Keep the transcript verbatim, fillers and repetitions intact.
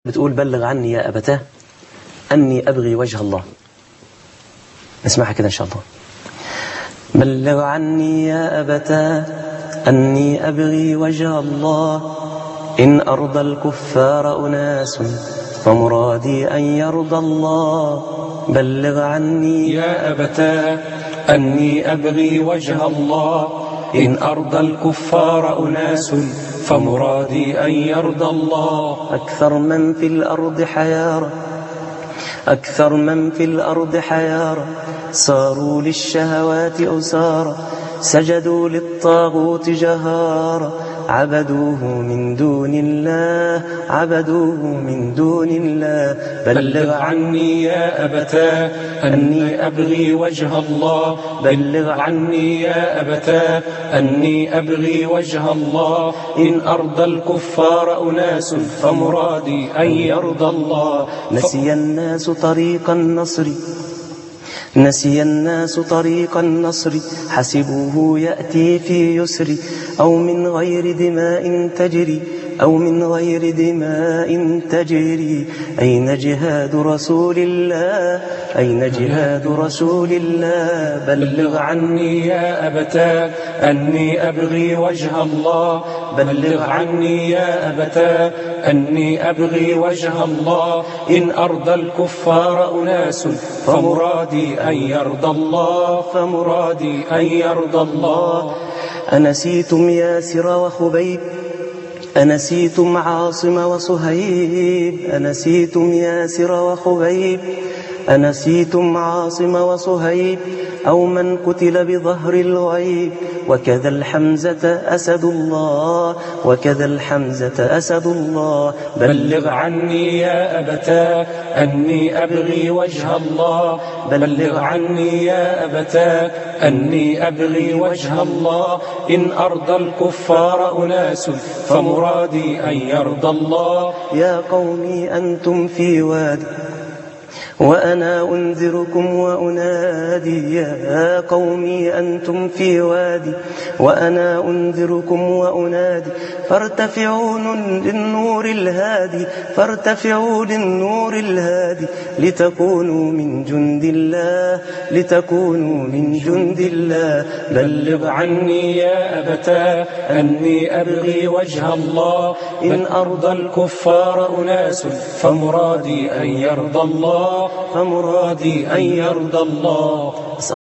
بتقول بلغ عني يا أبتاه أني أبغي وجه الله. نسمعها كده إن شاء الله. بلغ عني يا أبتاه أني أبغي وجه الله، إن أرضى الكفار أناس فمرادي أن يرضى الله. بلغ عني يا أبتاه أني أبغي وجه الله، إن أرضى الكفار أناس فمرادي أن يرضى الله. أكثر من في الأرض حيارى أكثر من في الأرض حيارى صاروا للشهوات أسارى، سجدوا للطاغوت جهارا، عبدوه من دون الله عبدوه من دون الله. بلغ عني يا أبتاه أني أبغي وجه الله، بلغ عني يا أبتاه أني أبغي وجه الله، إن أرضى الكفار أناس فمرادي أن يرضى الله. نسي الناس طريق النصر نسي الناس طريق النصر، حسبوه يأتي في يسر، أو من غير دماء تجري أو من غير دماء تجري. أين جهاد رسول الله أين جهاد رسول الله. بلغ عني يا أبتاه أني أبغي وجه الله، بلغ عني يا أبتاه أني أبغي وجه الله، إن أرضى الكفار أناس فمرادي أن يرضى الله، فمرادي أن يرضى الله. أنسيتم ياسر وخبيب أنسيتم عاصم وصهيب أنسيتم ياسر وخبيب أنسيتم عاصم وصهيب، أو من قتل بظهر الغيب. وكذا الحمزة أسد الله وكذا الحمزة أسد الله. بلغ عني يا أبتاه أني أبغي وجه الله، بلغ عني يا أبتاه أني أبغي وجه الله، إن أرضى الكفار أناس فمرادي أن يرضى الله. يا قومي أنتم في وادي وأنا أنذركم وأنادي، يا قومي أنتم في وادي وأنا أنذركم وأنادي. فارتفعوا للنور الهادي فارتفعوا للنور الهادي، لتكونوا من جند الله لتكونوا من جند الله. بلغ عني يا أبتاه أني أبغي وجه الله، إن أرضى الكفار أناس فمرادي أن يرضى الله، فمرادي أن يرضى الله.